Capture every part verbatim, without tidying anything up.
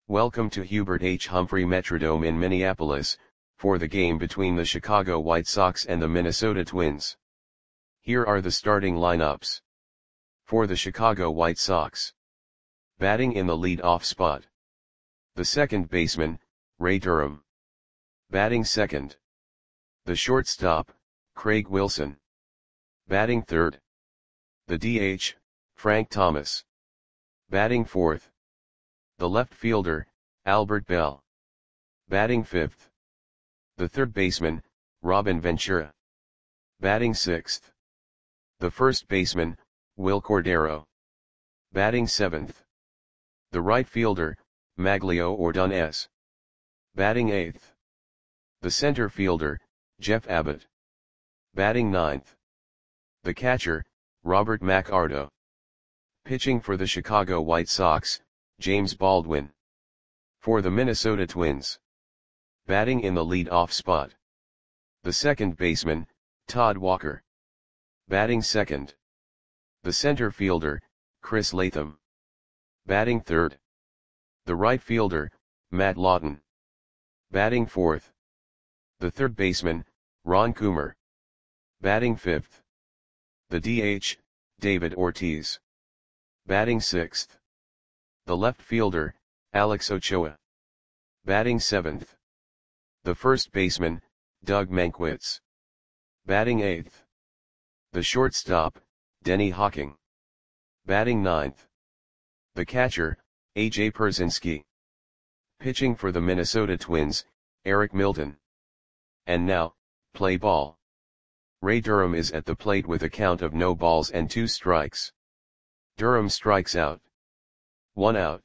Welcome to Hubert H. Humphrey Metrodome in Minneapolis, for the game between the Chicago White Sox and the Minnesota Twins. Here are the starting lineups. For the Chicago White Sox. Batting in the lead-off spot. The second baseman, Ray Durham. Batting second. The shortstop, Craig Wilson. Batting third. The D H, Frank Thomas. Batting fourth. The left fielder, Albert Belle. Batting fifth. The third baseman, Robin Ventura. Batting sixth. The first baseman, Wil Cordero. Batting seventh. The right fielder, Maglio Ordonez. Batting eighth. The center fielder, Jeff Abbott. Batting ninth. The catcher, Robert McArdo. Pitching for the Chicago White Sox, James Baldwin. For the Minnesota Twins. Batting in the lead-off spot. The second baseman, Todd Walker. Batting second. The center fielder, Chris Latham. Batting third. The right fielder, Matt Lawton. Batting fourth. The third baseman, Ron Coomer. Batting fifth. The D H, David Ortiz. Batting sixth. The left fielder, Alex Ochoa. Batting seventh. The first baseman, Doug Mankiewicz. Batting eighth. The shortstop, Denny Hawking. Batting ninth. The catcher, A J Pierzynski. Pitching for the Minnesota Twins, Eric Milton. And now, play ball. Ray Durham is at the plate with a count of no balls and two strikes. Durham strikes out. One out.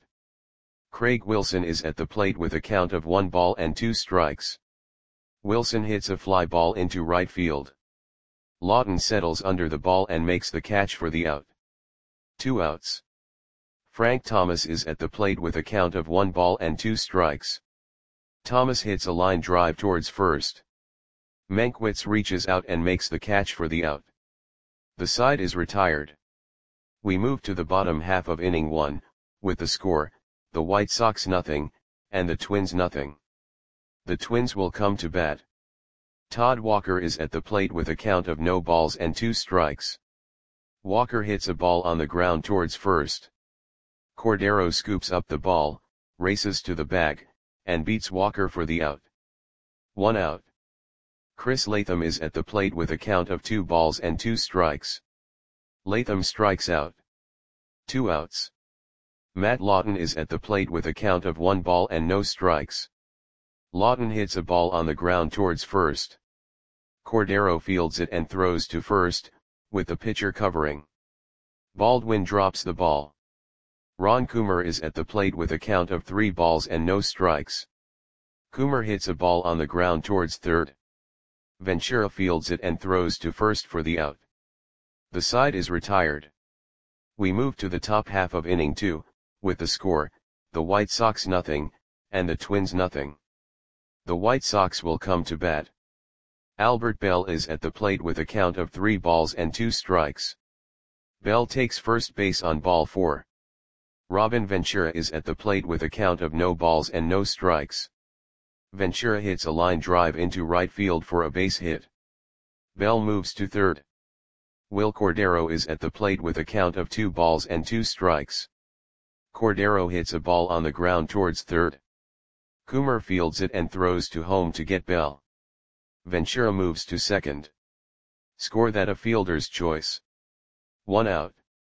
Craig Wilson is at the plate with a count of one ball and two strikes. Wilson hits a fly ball into right field. Lawton settles under the ball and makes the catch for the out. Two outs. Frank Thomas is at the plate with a count of one ball and two strikes. Thomas hits a line drive towards first. Mankiewicz reaches out and makes the catch for the out. The side is retired. We move to the bottom half of inning one, with the score, the White Sox nothing, and the Twins nothing. The Twins will come to bat. Todd Walker is at the plate with a count of no balls and two strikes. Walker hits a ball on the ground towards first. Cordero scoops up the ball, races to the bag, and beats Walker for the out. One out. Chris Latham is at the plate with a count of two balls and two strikes. Latham strikes out. Two outs. Matt Lawton is at the plate with a count of one ball and no strikes. Lawton hits a ball on the ground towards first. Cordero fields it and throws to first, with the pitcher covering. Baldwin drops the ball. Ron Coomer is at the plate with a count of three balls and no strikes. Coomer hits a ball on the ground towards third. Ventura fields it and throws to first for the out. The side is retired. We move to the top half of inning two, with the score, the White Sox nothing, and the Twins nothing. The White Sox will come to bat. Albert Belle is at the plate with a count of three balls and two strikes. Belle takes first base on ball four. Robin Ventura is at the plate with a count of no balls and no strikes. Ventura hits a line drive into right field for a base hit. Belle moves to third. Wil Cordero is at the plate with a count of two balls and two strikes. Cordero hits a ball on the ground towards third. Coomer fields it and throws to home to get Belle. Ventura moves to second. Score that a fielder's choice. One out.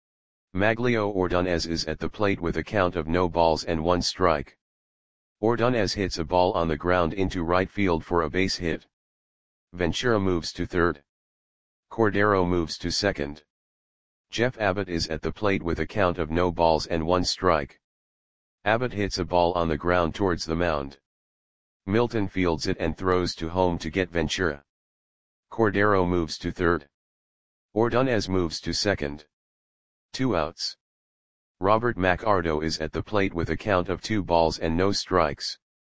Maglio Ordonez is at the plate with a count of no balls and one strike. Ordonez hits a ball on the ground into right field for a base hit. Ventura moves to third. Cordero moves to second. Jeff Abbott is at the plate with a count of no balls and one strike. Abbott hits a ball on the ground towards the mound. Milton fields it and throws to home to get Ventura. Cordero moves to third. Ordonez moves to second. Two outs. Robert McArdo is at the plate with a count of two balls and no strikes.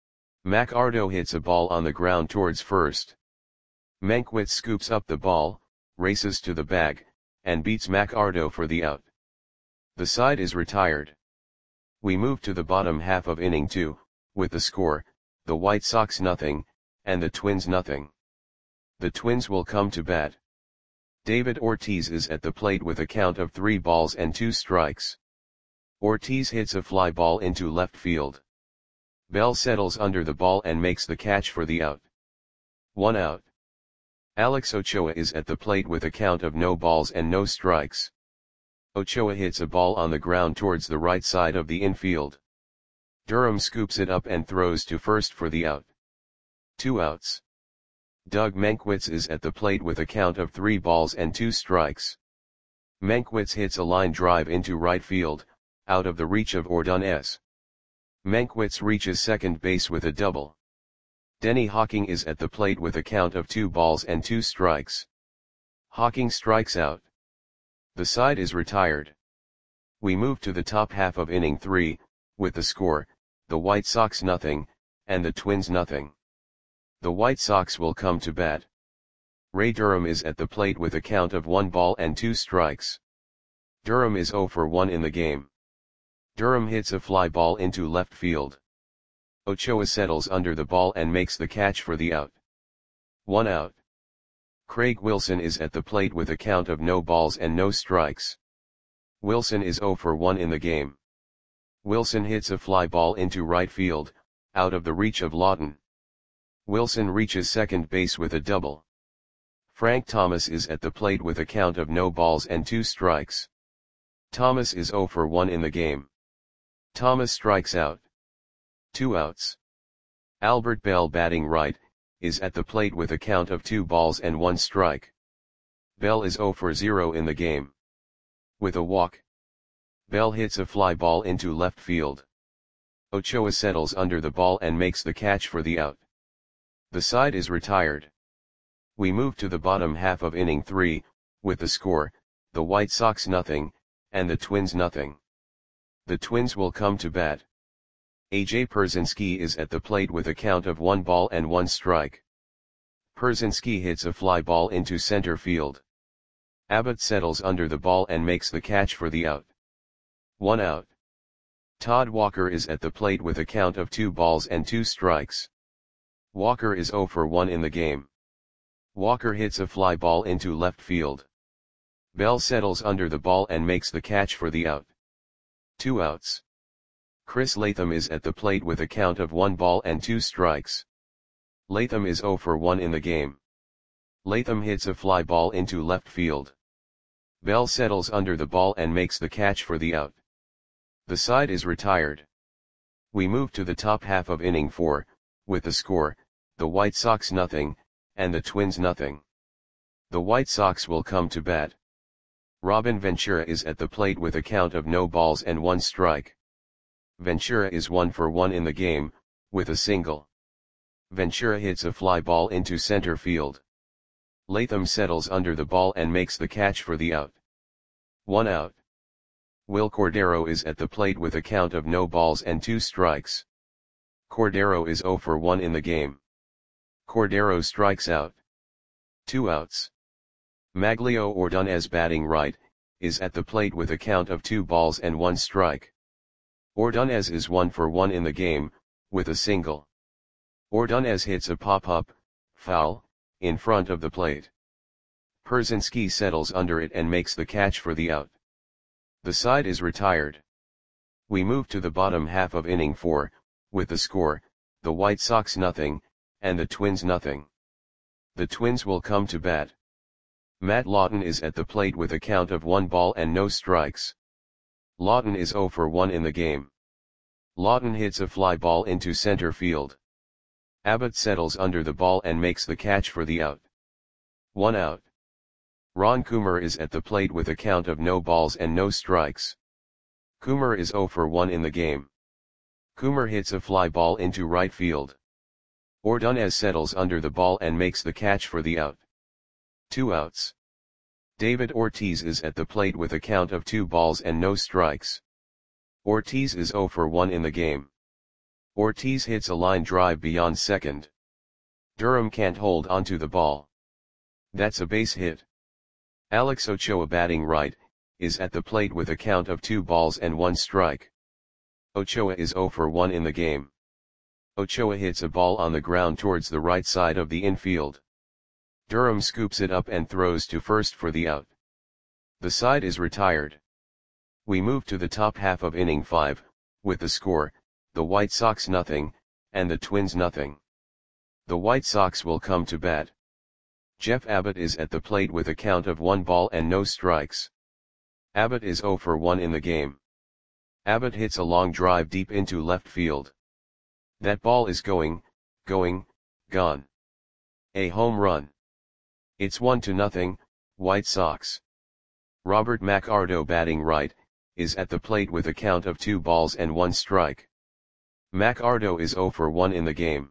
McArdo hits a ball on the ground towards first. Mankiewicz scoops up the ball, races to the bag, and beats McArdo for the out. The side is retired. We move to the bottom half of inning two, with the score, the White Sox nothing, and the Twins nothing. The Twins will come to bat. David Ortiz is at the plate with a count of three balls and two strikes. Ortiz hits a fly ball into left field. Bell settles under the ball and makes the catch for the out. One out. Alex Ochoa is at the plate with a count of no balls and no strikes. Ochoa hits a ball on the ground towards the right side of the infield. Durham scoops it up and throws to first for the out. Two outs. Doug Mankiewicz is at the plate with a count of three balls and two strikes. Mankiewicz hits a line drive into right field, out of the reach of Ordonez. Mankiewicz reaches second base with a double. Denny Hawking is at the plate with a count of two balls and two strikes. Hawking strikes out. The side is retired. We move to the top half of inning three, with the score, the White Sox nothing, and the Twins nothing. The White Sox will come to bat. Ray Durham is at the plate with a count of one ball and two strikes. Durham is zero for one in the game. Durham hits a fly ball into left field. Ochoa settles under the ball and makes the catch for the out. One out. Craig Wilson is at the plate with a count of no balls and no strikes. Wilson is zero for one in the game. Wilson hits a fly ball into right field, out of the reach of Lawton. Wilson reaches second base with a double. Frank Thomas is at the plate with a count of no balls and two strikes. Thomas is zero for one in the game. Thomas strikes out. Two outs. Albert Bell, batting right, is at the plate with a count of two balls and one strike. Bell is zero for zero in the game. With a walk, Bell hits a fly ball into left field. Ochoa settles under the ball and makes the catch for the out. The side is retired. We move to the bottom half of inning three, with the score, the White Sox nothing, and the Twins nothing. The Twins will come to bat. A J Pierzynski is at the plate with a count of one ball and one strike. Pierzynski hits a fly ball into center field. Abbott settles under the ball and makes the catch for the out. One out. Todd Walker is at the plate with a count of two balls and two strikes. Walker is zero for one in the game. Walker hits a fly ball into left field. Bell settles under the ball and makes the catch for the out. Two outs. Chris Latham is at the plate with a count of one ball and two strikes. Latham is zero for one in the game. Latham hits a fly ball into left field. Bell settles under the ball and makes the catch for the out. The side is retired. We move to the top half of inning four, with the score, the White Sox nothing, and the Twins nothing. The White Sox will come to bat. Robin Ventura is at the plate with a count of no balls and one strike. Ventura is one for one in the game, with a single. Ventura hits a fly ball into center field. Latham settles under the ball and makes the catch for the out. One out. Will Cordero is at the plate with a count of no balls and two strikes. Cordero is zero for one in the game. Cordero strikes out. Two outs. Maglio Ordonez, batting right, is at the plate with a count of two balls and one strike. Ordonez is one for one in the game, with a single. Ordonez hits a pop-up, foul, in front of the plate. Pierzynski settles under it and makes the catch for the out. The side is retired. We move to the bottom half of inning four, with the score, the White Sox nothing, and the Twins nothing. The Twins will come to bat. Matt Lawton is at the plate with a count of one ball and no strikes. Lawton is zero for one in the game. Lawton hits a fly ball into center field. Abbott settles under the ball and makes the catch for the out. One out. Ron Coomer is at the plate with a count of no balls and no strikes. Coomer is zero for one in the game. Coomer hits a fly ball into right field. Ordonez settles under the ball and makes the catch for the out. Two outs. David Ortiz is at the plate with a count of two balls and no strikes. Ortiz is zero for one in the game. Ortiz hits a line drive beyond second. Durham can't hold onto the ball. That's a base hit. Alex Ochoa, batting right, is at the plate with a count of two balls and one strike. Ochoa is zero for one in the game. Ochoa hits a ball on the ground towards the right side of the infield. Durham scoops it up and throws to first for the out. The side is retired. We move to the top half of inning five, with the score, the White Sox nothing, and the Twins nothing. The White Sox will come to bat. Jeff Abbott is at the plate with a count of one ball and no strikes. Abbott is zero for one in the game. Abbott hits a long drive deep into left field. That ball is going, going, gone. A home run. It's one to nothing, White Sox. Robert McArdo, batting right, is at the plate with a count of two balls and one strike. McArdo is zero for one in the game.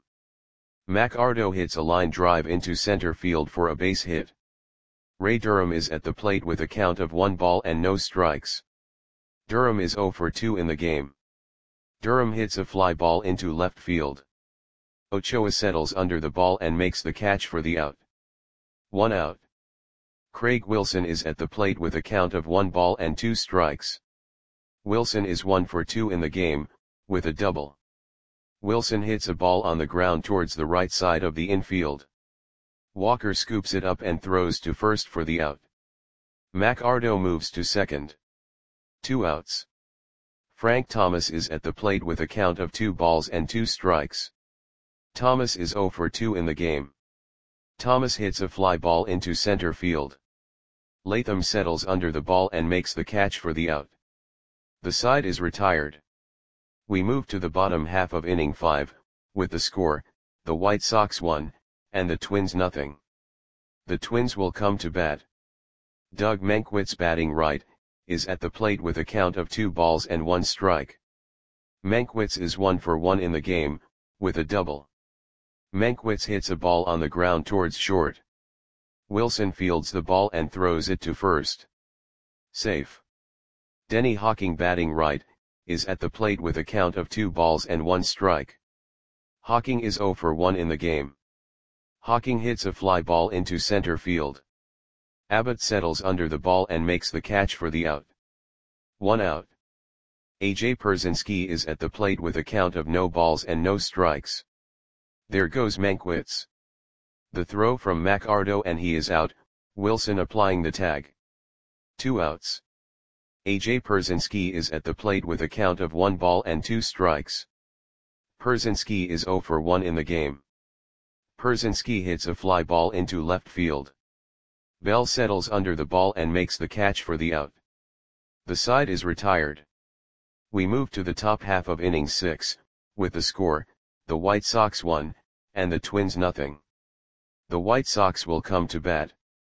McArdo hits a line drive into center field for a base hit. Ray Durham is at the plate with a count of one ball and no strikes. Durham is zero for two in the game. Durham hits a fly ball into left field. Ochoa settles under the ball and makes the catch for the out. One out. Craig Wilson is at the plate with a count of one ball and two strikes. Wilson is one for two in the game, with a double. Wilson hits a ball on the ground towards the right side of the infield. Walker scoops it up and throws to first for the out. McArdo moves to second. Two outs. Frank Thomas is at the plate with a count of two balls and two strikes. Thomas is zero for two in the game. Thomas hits a fly ball into center field. Latham settles under the ball and makes the catch for the out. The side is retired. We move to the bottom half of inning five, with the score, the White Sox one, and the Twins nothing. The Twins will come to bat. Doug Mankiewicz, batting right, is at the plate with a count of two balls and one strike. Mankiewicz is one for one in the game, with a double. Mankiewicz hits a ball on the ground towards short. Wilson fields the ball and throws it to first. Safe. Denny Hawking, batting right, is at the plate with a count of two balls and one strike. Hawking is zero for one in the game. Hawking hits a fly ball into center field. Abbott settles under the ball and makes the catch for the out. One out. A J Pierzynski is at the plate with a count of no balls and no strikes. There goes Mankiewicz. The throw from McArdo and he is out, Wilson applying the tag. Two outs. A J Pierzynski is at the plate with a count of one ball and two strikes. Pierzynski is zero for one in the game. Pierzynski hits a fly ball into left field. Bell settles under the ball and makes the catch for the out. The side is retired. We move to the top half of inning six, with the score, the White Sox one, and the Twins nothing. The White Sox will come to bat.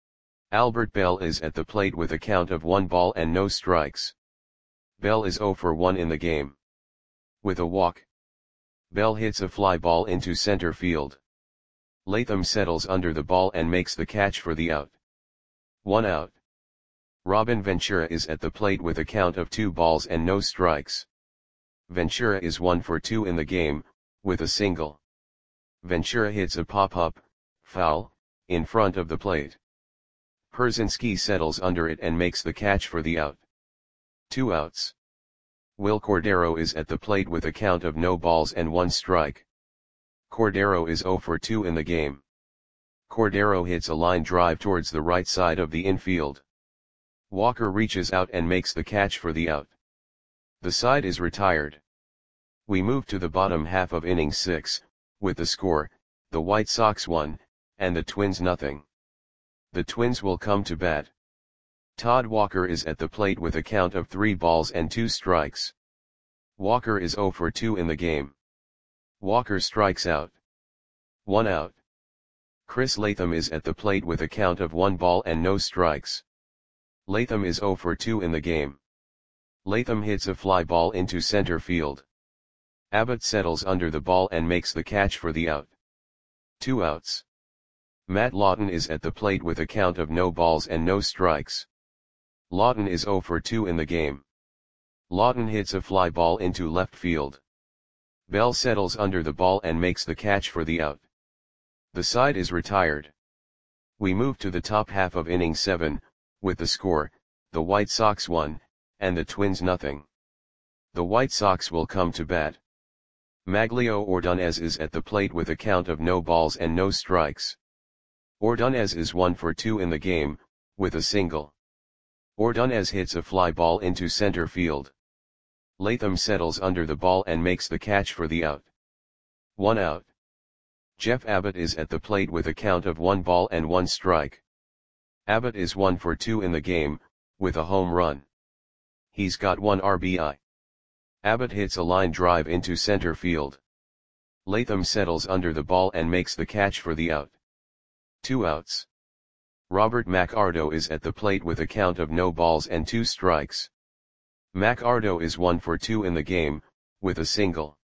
Albert Bell is at the plate with a count of one ball and no strikes. Bell is zero for one in the game. With a walk. Bell hits a fly ball into center field. Latham settles under the ball and makes the catch for the out. One out. Robin Ventura is at the plate with a count of two balls and no strikes. Ventura is one for two in the game, with a single. Ventura hits a pop-up, foul, in front of the plate. Pierzynski settles under it and makes the catch for the out. Two outs. Will Cordero is at the plate with a count of no balls and one strike. Cordero is zero for two in the game. Cordero hits a line drive towards the right side of the infield. Walker reaches out and makes the catch for the out. The side is retired. We move to the bottom half of inning six, with the score, the White Sox one, and the Twins nothing. The Twins will come to bat. Todd Walker is at the plate with a count of three balls and two strikes. Walker is zero for two in the game. Walker strikes out. One out. Chris Latham is at the plate with a count of one ball and no strikes. Latham is zero for two in the game. Latham hits a fly ball into center field. Abbott settles under the ball and makes the catch for the out. Two outs. Matt Lawton is at the plate with a count of no balls and no strikes. Lawton is zero for two in the game. Lawton hits a fly ball into left field. Bell settles under the ball and makes the catch for the out. The side is retired. We move to the top half of inning seven, with the score, the White Sox one, and the Twins nothing. The White Sox will come to bat. Maglio Ordonez is at the plate with a count of no balls and no strikes. Ordonez is one for two in the game, with a single. Ordonez hits a fly ball into center field. Latham settles under the ball and makes the catch for the out. One out. Jeff Abbott is at the plate with a count of one ball and one strike. Abbott is one for two in the game, with a home run. He's got one R B I. Abbott hits a line drive into center field. Latham settles under the ball and makes the catch for the out. Two outs. Robert McArdo is at the plate with a count of no balls and two strikes. McArdo is one for two in the game, with a single.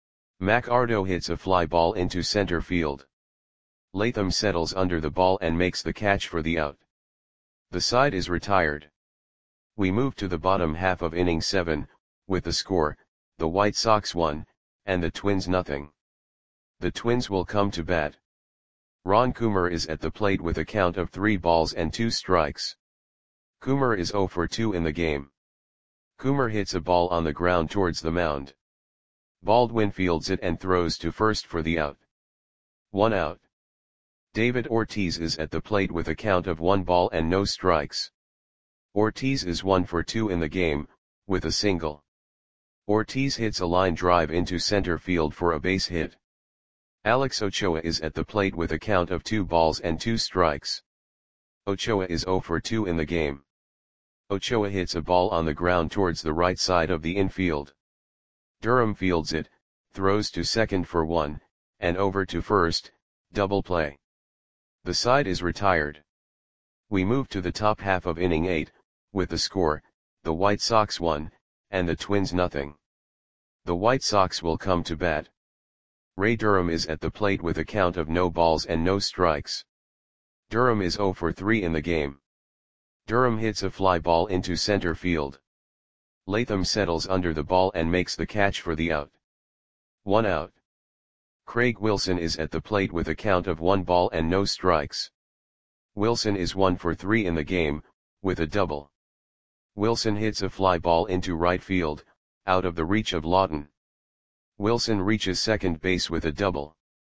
McArdo hits a fly ball into center field. Latham settles under the ball and makes the catch for the out. The side is retired. We move to the bottom half of inning seven, with the score, the White Sox one, and the Twins nothing. The Twins will come to bat. Ron Coomer is at the plate with a count of three balls and two strikes. Coomer is zero for two in the game. Coomer hits a ball on the ground towards the mound. Baldwin fields it and throws to first for the out. One out. David Ortiz is at the plate with a count of one ball and no strikes. Ortiz is one for two in the game, with a single. Ortiz hits a line drive into center field for a base hit. Alex Ochoa is at the plate with a count of two balls and two strikes. Ochoa is zero for two in the game. Ochoa hits a ball on the ground towards the right side of the infield. Durham fields it, throws to second for one, and over to first, double play. The side is retired. We move to the top half of inning eight, with the score, the White Sox one, and the Twins nothing. The White Sox will come to bat. Ray Durham is at the plate with a count of no balls and no strikes. Durham is zero for three in the game. Durham hits a fly ball into center field. Latham settles under the ball and makes the catch for the out. One out. Craig Wilson is at the plate with a count of one ball and no strikes. Wilson is one for three in the game, with a double. Wilson hits a fly ball into right field, out of the reach of Lawton. Wilson reaches second base with a double.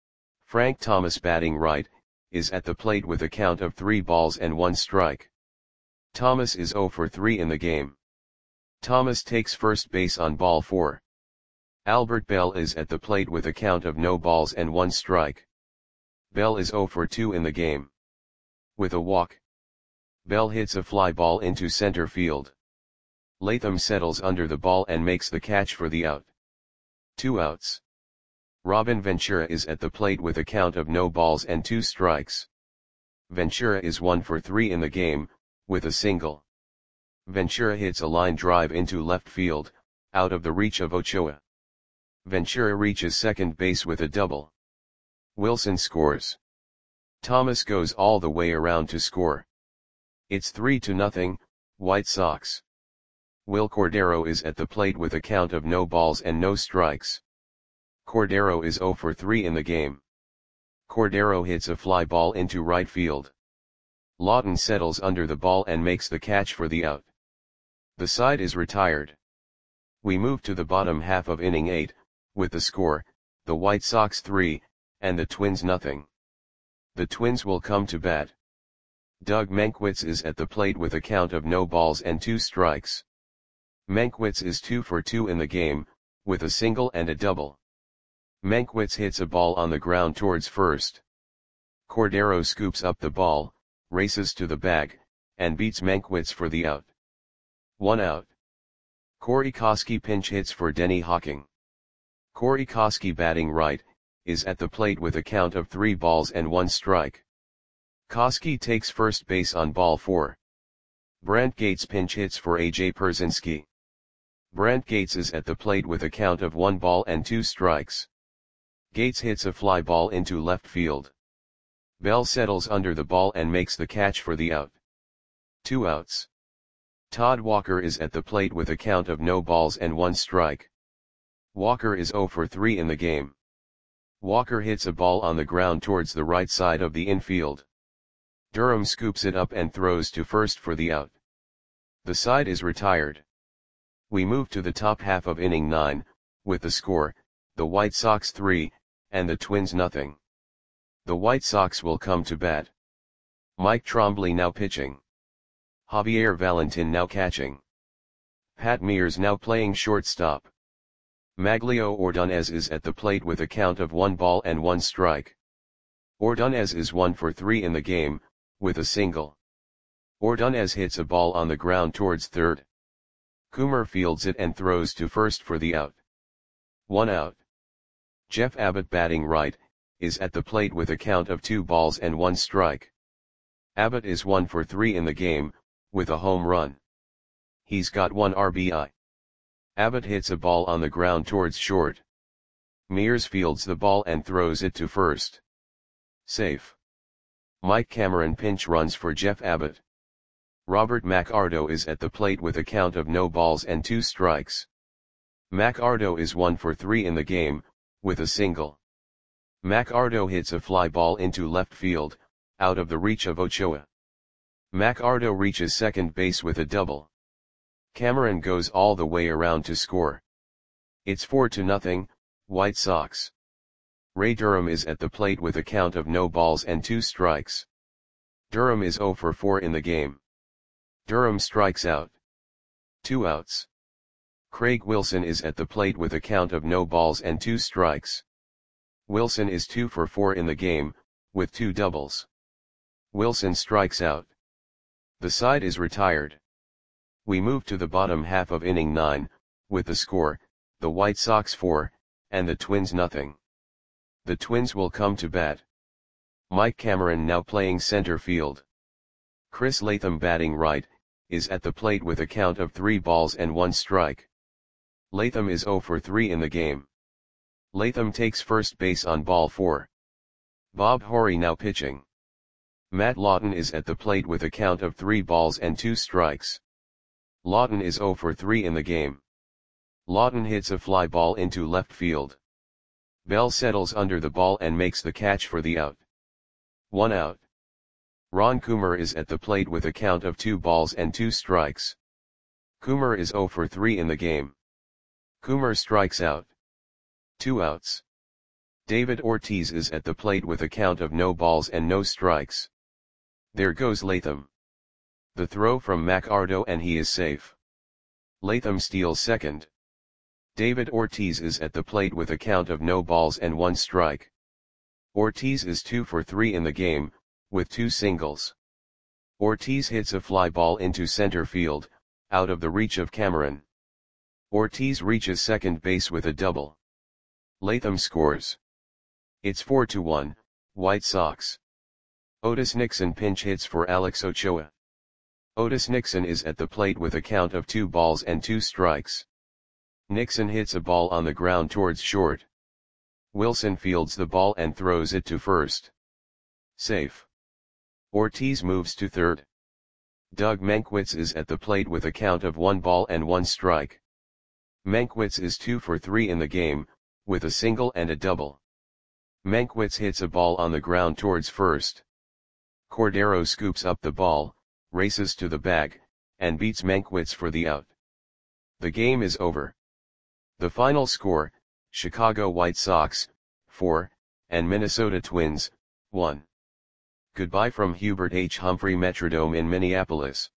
Frank Thomas, batting right, is at the plate with a count of three balls and one strike. Thomas is zero for three in the game. Thomas takes first base on ball four. Albert Bell is at the plate with a count of no balls and one strike. Bell is zero for two in the game. With a walk. Bell hits a fly ball into center field. Latham settles under the ball and makes the catch for the out. Two outs. Robin Ventura is at the plate with a count of no balls and two strikes. Ventura is one for three in the game, with a single. Ventura hits a line drive into left field, out of the reach of Ochoa. Ventura reaches second base with a double. Wilson scores. Thomas goes all the way around to score. It's three to nothing, White Sox. Will Cordero is at the plate with a count of no balls and no strikes. Cordero is zero for three in the game. Cordero hits a fly ball into right field. Lawton settles under the ball and makes the catch for the out. The side is retired. We move to the bottom half of inning eight, with the score, the White Sox three, and the Twins nothing. The Twins will come to bat. Doug Mankiewicz is at the plate with a count of no balls and two strikes. Mankiewicz is two for two in the game, with a single and a double. Mankiewicz hits a ball on the ground towards first. Cordero scoops up the ball, races to the bag, and beats Mankiewicz for the out. One out. Corey Koskie pinch hits for Denny Hawking. Corey Koskie, batting right, is at the plate with a count of three balls and one strike. Koskie takes first base on ball four. Brant Gates pinch hits for A J Pierzynski. Brant Gates is at the plate with a count of one ball and two strikes. Gates hits a fly ball into left field. Bell settles under the ball and makes the catch for the out. Two outs. Todd Walker is at the plate with a count of no balls and one strike. Walker is zero for three in the game. Walker hits a ball on the ground towards the right side of the infield. Durham scoops it up and throws to first for the out. The side is retired. We move to the top half of inning nine, with the score, the White Sox three, and the Twins nothing. The White Sox will come to bat. Mike Trombley now pitching. Javier Valentin now catching. Pat Mears now playing shortstop. Maglio Ordonez is at the plate with a count of one ball and one strike. Ordonez is one for three in the game, with a single. Ordonez hits a ball on the ground towards third. Coomer fields it and throws to first for the out. One out. Jeff Abbott batting right, is at the plate with a count of two balls and one strike. Abbott is one for three in the game, with a home run. He's got one R B I. Abbott hits a ball on the ground towards short. Mears fields the ball and throws it to first. Safe. Mike Cameron pinch runs for Jeff Abbott. Robert McArdo is at the plate with a count of no balls and two strikes. McArdo is one for three in the game, with a single. McArdo hits a fly ball into left field, out of the reach of Ochoa. McArdo reaches second base with a double. Cameron goes all the way around to score. It's four to nothing, White Sox. Ray Durham is at the plate with a count of no balls and two strikes. Durham is zero for four in the game. Durham strikes out. Two outs. Craig Wilson is at the plate with a count of no balls and two strikes. Wilson is two for four in the game, with two doubles. Wilson strikes out. The side is retired. We move to the bottom half of inning nine, with the score, the White Sox four, and the Twins nothing. The Twins will come to bat. Mike Cameron now playing center field. Chris Latham batting right, is at the plate with a count of three balls and one strike. Latham is zero for three in the game. Latham takes first base on ball four. Bob Horry now pitching. Matt Lawton is at the plate with a count of three balls and two strikes. Lawton is zero for three in the game. Lawton hits a fly ball into left field. Bell settles under the ball and makes the catch for the out. One out. Ron Coomer is at the plate with a count of two balls and two strikes. Coomer is zero for three in the game. Coomer strikes out. Two outs. David Ortiz is at the plate with a count of no balls and no strikes. There goes Latham. The throw from McArdo and he is safe. Latham steals second. David Ortiz is at the plate with a count of no balls and one strike. Ortiz is two for three in the game, with two singles. Ortiz hits a fly ball into center field, out of the reach of Cameron. Ortiz reaches second base with a double. Latham scores. It's four to one, White Sox. Otis Nixon pinch hits for Alex Ochoa. Otis Nixon is at the plate with a count of two balls and two strikes. Nixon hits a ball on the ground towards short. Wilson fields the ball and throws it to first. Safe. Ortiz moves to third. Doug Mankiewicz is at the plate with a count of one ball and one strike. Mankiewicz is two for three in the game, with a single and a double. Mankiewicz hits a ball on the ground towards first. Cordero scoops up the ball, races to the bag, and beats Mankiewicz for the out. The game is over. The final score, Chicago White Sox, four, and Minnesota Twins, one. Goodbye from Hubert H. Humphrey Metrodome in Minneapolis.